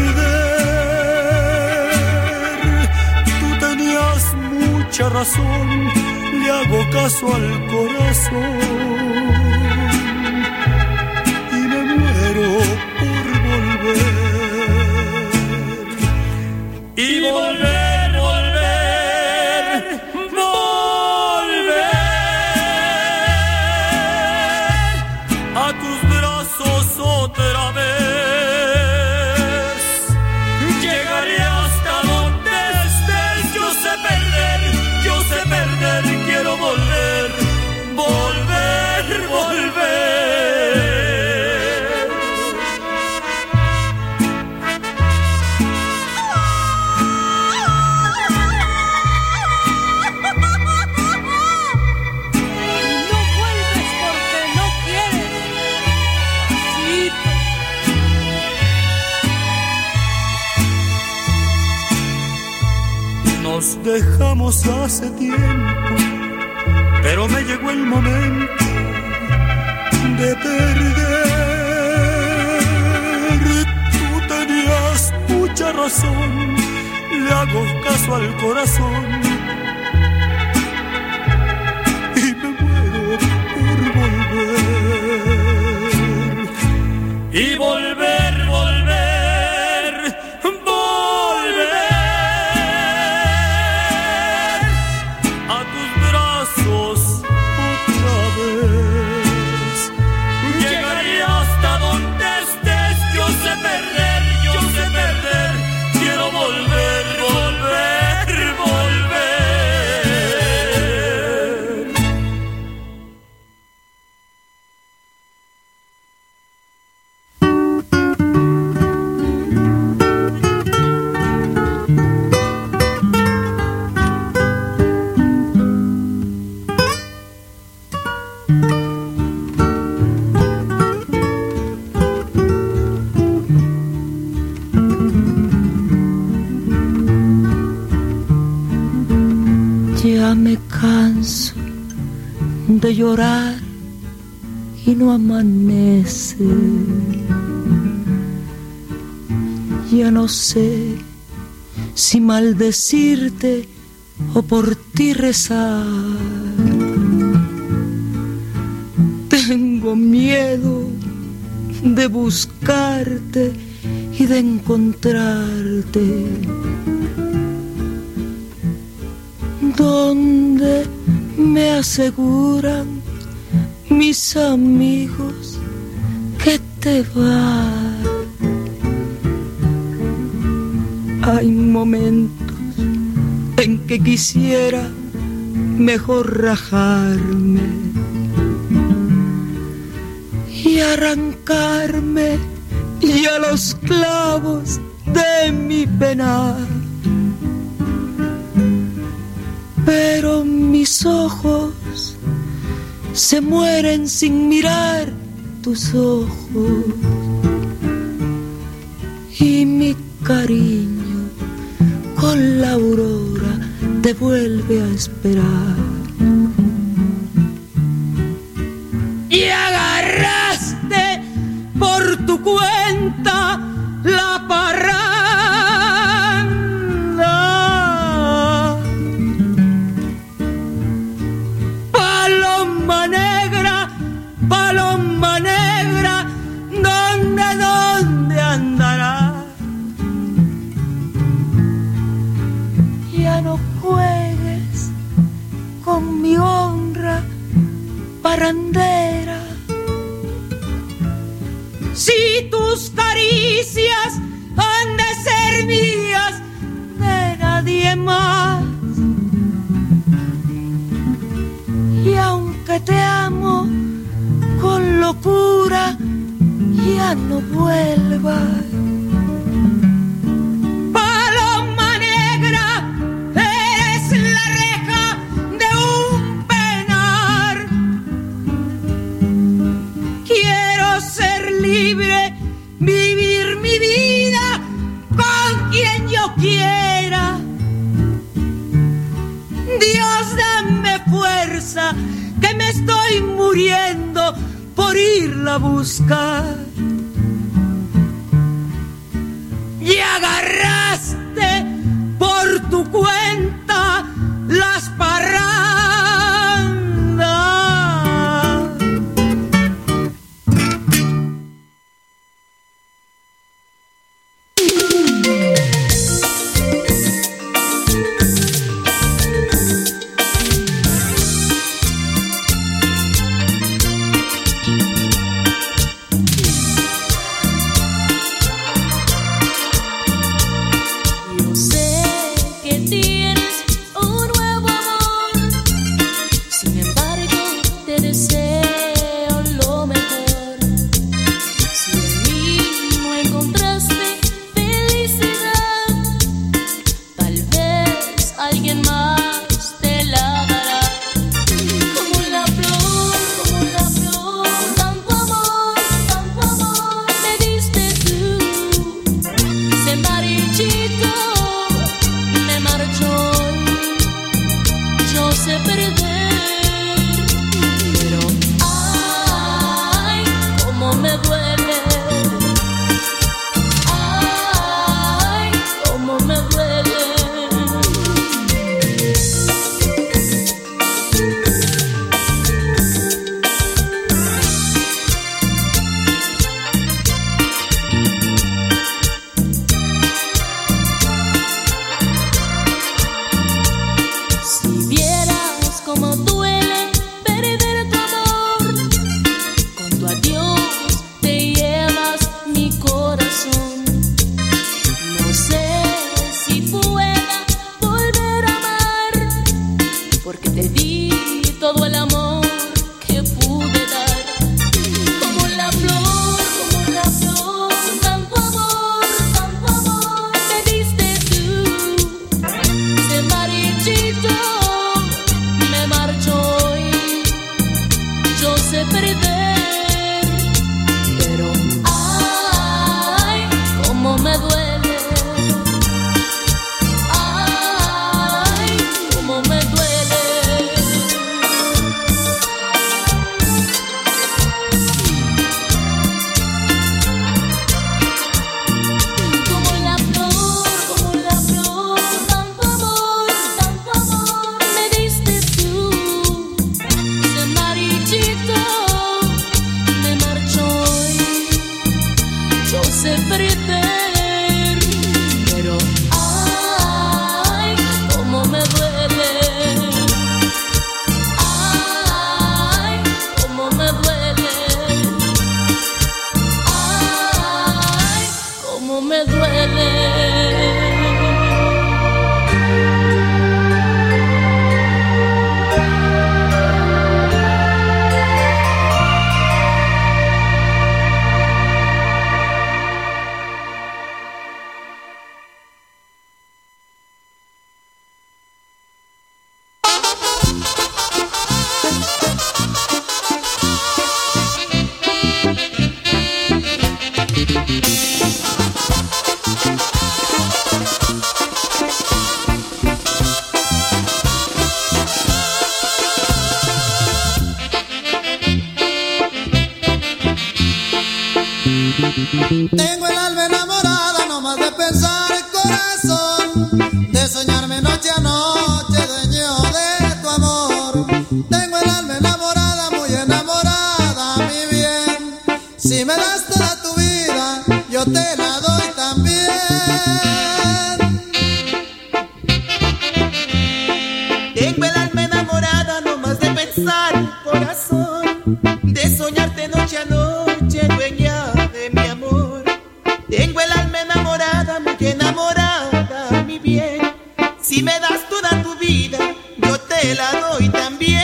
perder. Tú tenías mucha razón, le hago caso al corazón y me muero por volver. Y volver, volver, volver a tus brazos otra vez. Quiero volver, volver, volver. No vuelves porque no quieres, Pasito. Nos dejamos hace tiempo, pero me llegó el momento de perder. Tú tenías mucha razón, le hago caso al corazón y me muero por volver. Y volver, volver, volver a tus brazos otra vez. Llegaré hasta donde estés, yo sé perder, quiero volver, volver, volver. Ya me canso de llorar y no amanece. Ya no sé si maldecirte o por ti rezar. Tengo miedo de buscarte y de encontrarte. Donde me aseguran mis amigos que te vas. Hay momentos en que quisiera mejor rajarme y arrancarme ya los clavos de mi penar. Pero mis ojos se mueren sin mirar tus ojos y mi cariño con la aurora te vuelve a esperar. Y agarraste por tu cuenta la parranda. Paloma negra, ¿dónde andará? Ya no juegues con mi honra parrandera. Si tus caricias han de ser mías, de nadie más. Y aunque te amo con locura, ya no vuelvas. libre, vivir mi vida con quien yo quiera. Dios, dame fuerza, que me estoy muriendo por irla a buscar. Y agarraste por tu cuenta las parrandas. Tengo el alma enamorada, no más de pensar el corazón, de soñarme noche a noche, dueño de tu amor. Tengo el alma enamorada, muy enamorada, mi bien. Si me das toda tu vida, yo te la doy también. Tengo el alma enamorada, no más de pensar el corazón, de soñarte noche a noche, dueña de mi amor. Tengo el alma enamorada, muy enamorada, mi bien. Si me das toda tu vida, yo te la doy también.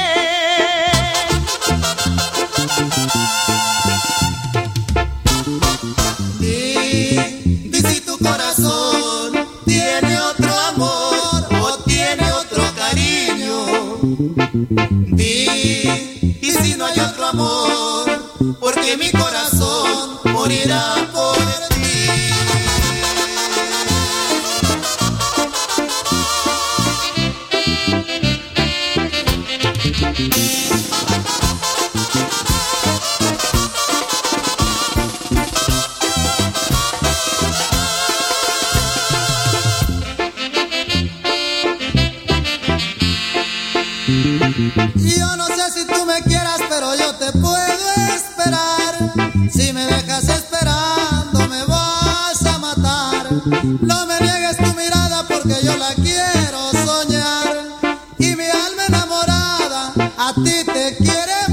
Di si tu corazón tiene otro amor o tiene otro cariño. Di si no hay otro amor, porque mi corazón morirá por ti. Yo no sé si tú me quieras, pero yo te puedo esperar. Si me dejas esperando, me vas a matar. No me niegues tu mirada porque yo la quiero soñar. Y mi alma enamorada a ti te quiere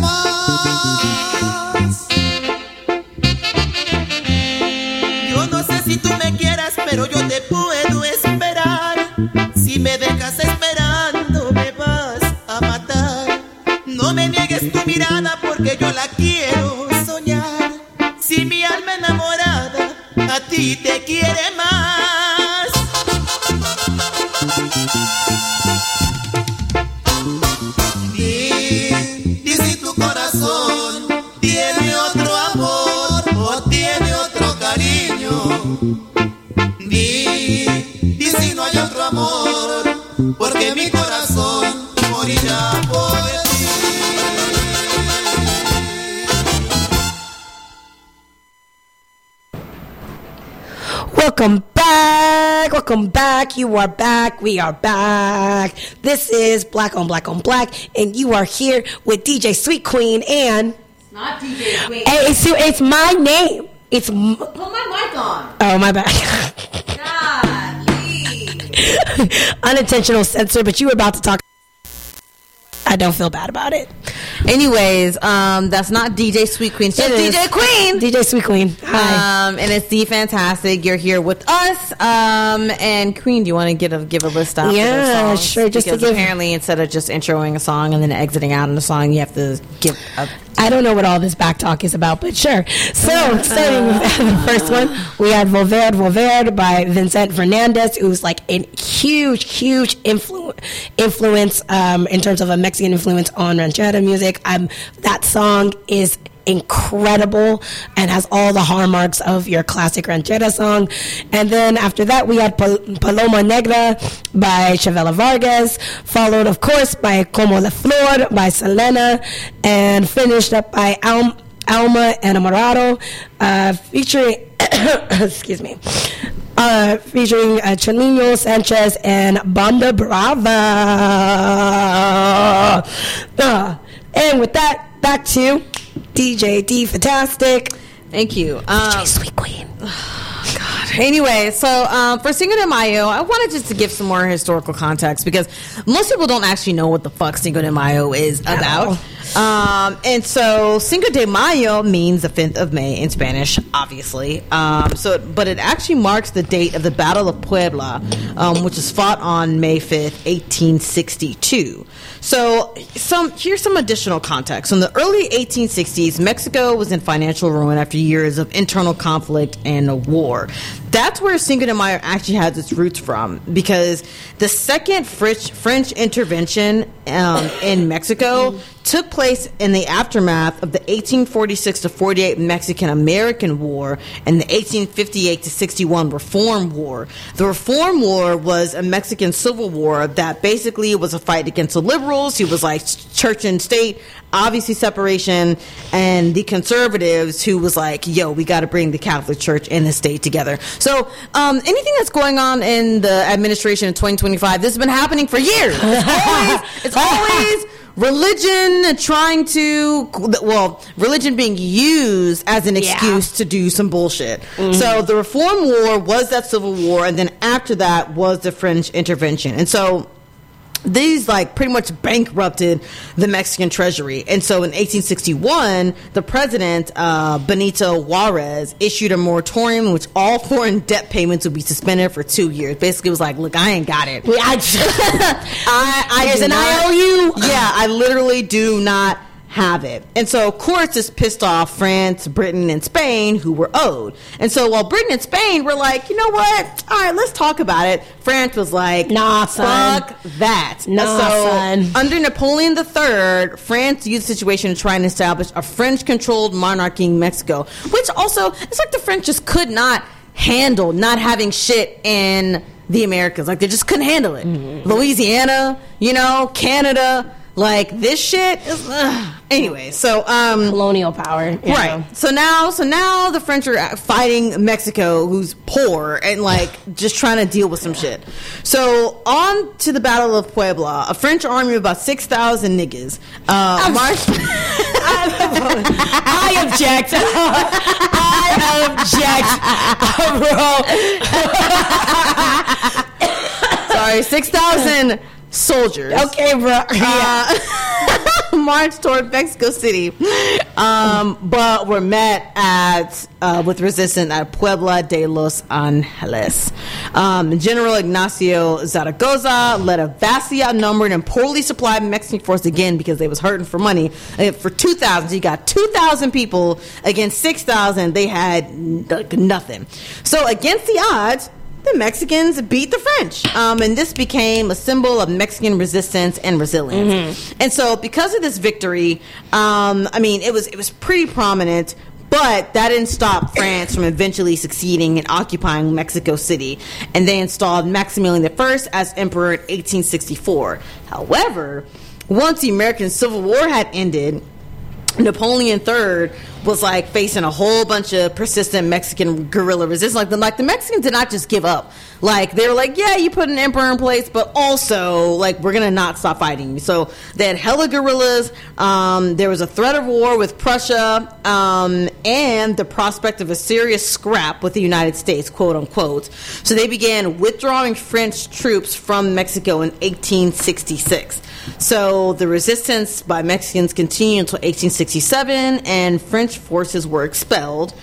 más. Yo no sé si tú me quieras, pero yo te puedo esperar. Si me dejas esperando, me vas a matar. No me niegues tu mirada porque yo la quiero soñar. Si mi alma enamorada a ti te quiere más. Di si tu corazón tiene otro amor o tiene otro cariño. Di si no hay otro amor, porque mi corazón morirá por ti. Welcome back. Welcome back. You are back. We are back. This is Black on Black on Black, and you are here with DJ Sweet Queen and. Not DJ Queen. Hey, it's my name. It's. Put my mic on. Oh, my bad. Golly. Unintentional censor, but you were about to talk. I don't feel bad about it. Anyways, that's not DJ Sweet Queen. It's It is. DJ Queen. DJ Sweet Queen. Hi. And it's the Fantastic. You're here with us. And Queen, do you want to give a list out? Yeah, for those songs? sure, just to because give- apparently instead of just introing a song and then exiting out in the song, you have to give a. I don't know what all this back talk is about, but sure. So, starting with the first one, we had Volver by Vincent Fernandez, who's like a huge influence in terms of a Mexican influence on ranchera music. That song is incredible and has all the hallmarks of your classic ranchera song. And then after that, we had Paloma Negra by Chavela Vargas, followed, of course, by Como la Flor by Selena, and finished up by Alma Enamorado, featuring, excuse me, featuring Chalino Sanchez and Banda Brava. And with that, back to DJ D Fantastic. Thank you. DJ Sweet Queen. God. Anyway, so for Cinco de Mayo, I wanted just to give some more historical context because most people don't actually know what the fuck Cinco de Mayo is about. And so Cinco de Mayo means the 5th of May in Spanish, obviously. But it actually marks the date of the Battle of Puebla, which was fought on May 5th, 1862. So here's some additional context. In the early 1860s, Mexico was in financial ruin after years of internal conflict and a war. That's where Cinco de Mayo actually has its roots from, because the second French intervention in Mexico took place in the aftermath of the 1846 to 48 Mexican-American War and the 1858 to 61 Reform War. The Reform War was a Mexican civil war that basically was a fight against the liberals, who was like church and state, obviously separation, and the conservatives, who was like, yo, we got to bring the Catholic Church and the state together. So anything that's going on in the administration in 2025, this has been happening for years. It's always religion religion being used as an excuse to do some bullshit. Mm-hmm. So the Reform War was that civil war, and then after that was the French intervention. And so these like pretty much bankrupted the Mexican treasury. And so in 1861, the president, Benito Juarez, issued a moratorium in which all foreign debt payments would be suspended for 2 years. Basically, it was like, look, I ain't got it. There's an IOU. Yeah, I literally do not have it. And so, of course, this pissed off France, Britain, and Spain, who were owed. And so while Britain and Spain were like, you know what? All right, let's talk about it. France was like, nah, son. Fuck that. Nah, son. Under Napoleon III, France used the situation to try and establish a French-controlled monarchy in Mexico, which also, it's like the French just could not handle not having shit in the Americas. Like, they just couldn't handle it. Mm-hmm. Louisiana, Canada, like, this shit is, anyway, so colonial power, right? know. So now the French are fighting Mexico, who's poor and like just trying to deal with some shit. So on to the Battle of Puebla, a French army of about 6,000 niggas marched. I object. Sorry, 6,000 soldiers. Okay, bro. Marched toward Mexico City, but were met with resistance at Puebla de los Angeles. General Ignacio Zaragoza led a vastly outnumbered and poorly supplied Mexican force again because they was hurting for money. For 2,000, so you got 2,000 people against 6,000. They had nothing. So against the odds, the Mexicans beat the French. And this became a symbol of Mexican resistance and resilience. Mm-hmm. And so because of this victory, it was pretty prominent, but that didn't stop France from eventually succeeding in occupying Mexico City. And they installed Maximilian I as emperor in 1864. However, once the American Civil War had ended, Napoleon III was like facing a whole bunch of persistent Mexican guerrilla resistance. Like the Mexicans did not just give up. Like they were like, yeah, you put an emperor in place, but also like we're gonna not stop fighting. So they had hella guerrillas. There was a threat of war with Prussia, and the prospect of a serious scrap with the United States, quote unquote. So they began withdrawing French troops from Mexico in 1866. So the resistance by Mexicans continued until 1867, and French forces were expelled.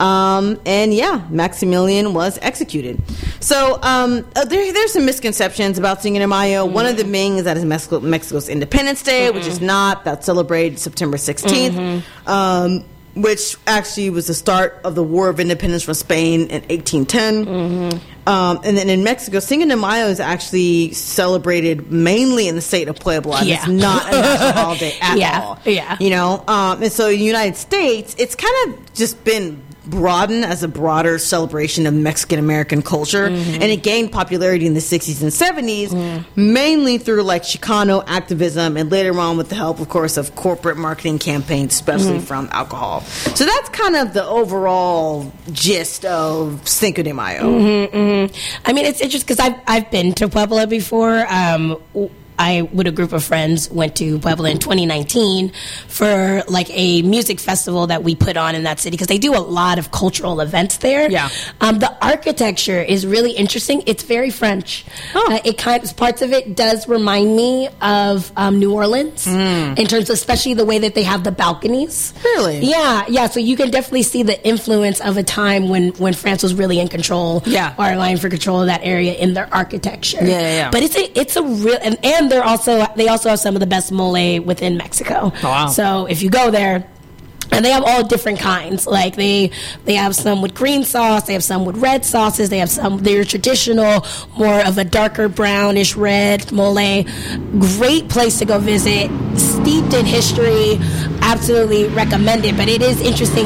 Maximilian was executed. So there's some misconceptions about Cinco de Mayo. Mm-hmm. One of the main is that it's Mexico's Independence Day, mm-hmm. which is not. That's celebrated September 16th. Mm-hmm. Which actually was the start of the War of Independence from Spain in 1810. Mm-hmm. And then in Mexico, Cinco de Mayo is actually celebrated mainly in the state of Puebla. Yeah. It's not a national holiday at all. Yeah. And so in the United States, it's kind of just been broadened as a broader celebration of Mexican-American culture, mm-hmm. and it gained popularity in the 60s and 70s, mainly through like Chicano activism, and later on with the help, of course, of corporate marketing campaigns, especially from alcohol. So that's kind of the overall gist of Cinco de Mayo. Mm-hmm, mm-hmm. I mean, it's interesting because I've been to Puebla before. I, with a group of friends, went to Puebla in 2019 for like a music festival that we put on in that city because they do a lot of cultural events there. Yeah. The architecture is really interesting. It's very French. Oh. Parts of it does remind me of New Orleans in terms of especially the way that they have the balconies. Really? Yeah. So you can definitely see the influence of a time when France was really in control. Yeah. Or vying for control of that area in their architecture. Yeah. But it's a real and they also have some of the best mole within Mexico. Oh, wow. So if you go there, and they have all different kinds. Like they have some with green sauce, they have some with red sauces, they have some they're traditional, more of a darker brownish red mole. Great place to go visit, steeped in history, absolutely recommend it. But it is interesting.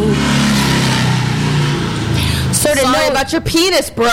Sorry about your penis, bro.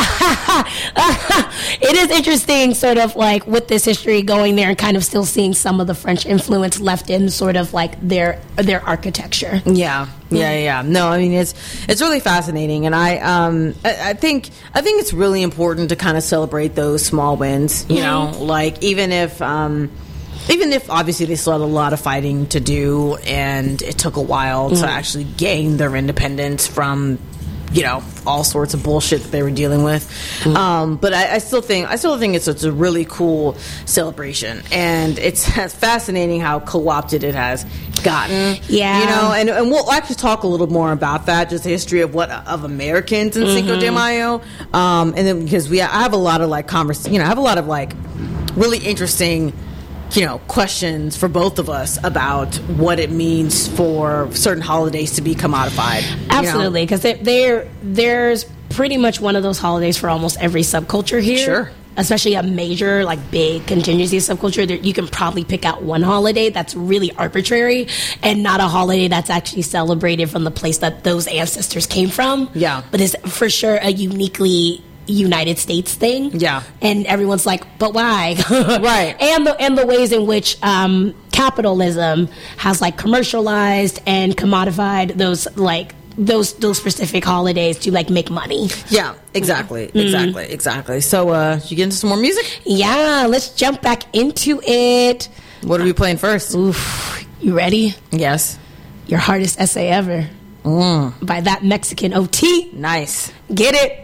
It is interesting, sort of like with this history going there and kind of still seeing some of the French influence left in sort of like their architecture. Yeah. No, I mean it's really fascinating, and I think it's really important to kind of celebrate those small wins. You know, like even if obviously they still had a lot of fighting to do, and it took a while to actually gain their independence from, all sorts of bullshit that they were dealing with. But I still think it's a really cool celebration, and it's fascinating how co-opted it has gotten. Yeah, and we'll actually talk a little more about that, just the history of Americans in Cinco de Mayo, and then because I have a lot of like I have a lot of like really interesting questions for both of us about what it means for certain holidays to be commodified. Absolutely, because there's pretty much one of those holidays for almost every subculture here. Sure. Especially a major, big contingency subculture, you can probably pick out one holiday that's really arbitrary and not a holiday that's actually celebrated from the place that those ancestors came from. Yeah. But it's for sure a uniquely United States thing. Yeah. And everyone's like, but why? Right. And the ways in which capitalism has commercialized and commodified those specific holidays to make money. Yeah, exactly. So you get into some more music? Yeah, let's jump back into it. What are we playing first? Oof, you ready? Yes. Your Hardest Essay Ever by That Mexican OT. Nice. Get it.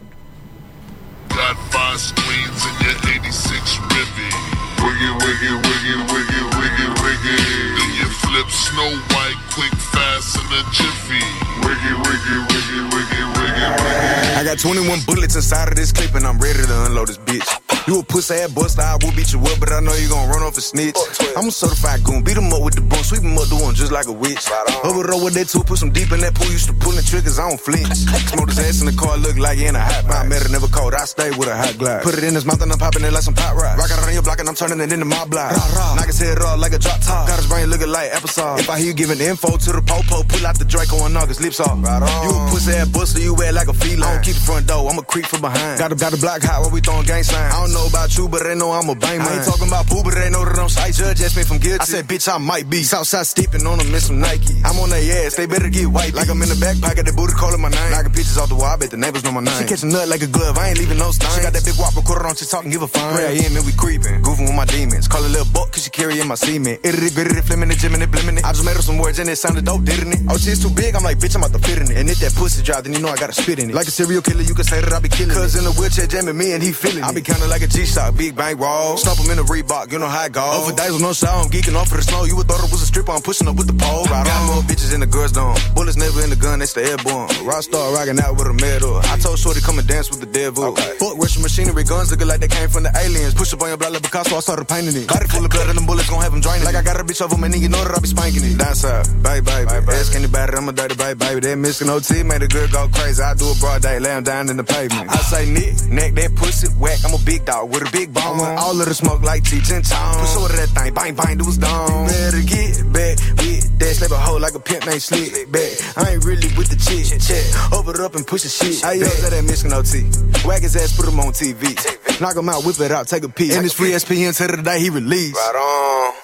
Got 5 screens in your 86 Ribby. Wiggy, wiggy, wiggy, wiggy, wiggy, wiggy. Then you flip Snow White quick, fast, in a jiffy. Wiggy, wiggy, wiggy, wiggy, wiggy, wiggy. I got 21 bullets inside of this clip and I'm ready to unload this bitch. You a pussy ass buster, I will beat you up, but I know you gon' run off a snitch. I'm a certified goon, beat him up with the bone, sweep him up, do him just like a witch. Over road with that tool, put some deep in that pool, used to pulling triggers, I don't flinch. Smoke his ass in the car, look like he in a hot box. I met her never cold, I stay with a hot glass. Put it in his mouth and I'm popping it like some pot rock. Rock it around your block and I'm turning it into my block. Knock his head off like a drop top. Got his brain looking like applesauce. If I hear you giving info to the po-po, pull out the Draco and knock his lips off. You a pussy ass buster, you act like a feline. I don't keep the front door, I'm a creep from behind. Got the block hot while we throwing gang signs. I don't know about you, but they know I'm a bang man. I ain't talking about boo, but they know that I'm shy. Judge asked me if I'm guilty. I said, bitch, I might be. Southside steeping on them in some Nike. I'm on their ass, they better get white. Like I'm in the back pocket, that booty calling my name. Knocking pictures off the wall, I bet the neighbors know my name. She catch a nut like a glove, I ain't leaving no stain. She got that big whopper, quarter on, she talking, give a fine. Pray in, man, we creeping, goofing with my demons. Call a little buck, cause she carrying my semen. Itty bitty, flimming it, jimming it, blimming it. I just made up some words and it sounded dope, didn't it? Oh, shit's too big, I'm like, bitch, I'm about to fit in it. And if that pussy drop, then you know I gotta spit in it. Like a serial killer, you can say that I be killing. Cause in the wheelchair jamming me and he feeling it. I be kinda like a G-Shock, big bang roll. Stomp him in the Reebok, you know how it goes. Over days with no shower, I'm geeking off for the snow. You would thought it was a stripper, I'm pushing up with the pole. Right on. More bitches in the girls' dorm. Bullets never in the gun, that's the airborne. Rockstar rocking out with a medal. I told Shorty come and dance with the devil. Fuck Russian machinery, guns looking like they came from the aliens. Push up on your blood like Picasso, I started painting it. Body full of blood and them bullets gon' have them draining. Like I got a bitch over my knee, you know that I be spanking it. Down south, baby. Ask anybody, I'm a dirty baby. That Mexican OT made a girl go crazy. I do a broad day, lay him down in the pavement. I say neck that pussy whack. I'm a big dog with a big bone. All of the smoke like Cheech and Chong. Push over that thing, bang, do his dome. Better get back with that. Slap a hoe like a pimp named Slick back. I ain't really with the chick. Over it up and push the shit. I yells at that Mexican OT. Whack his ass, put him on TV. Knock him out, whip it out, take a peek. And it's free SPN till the day he released. Right on.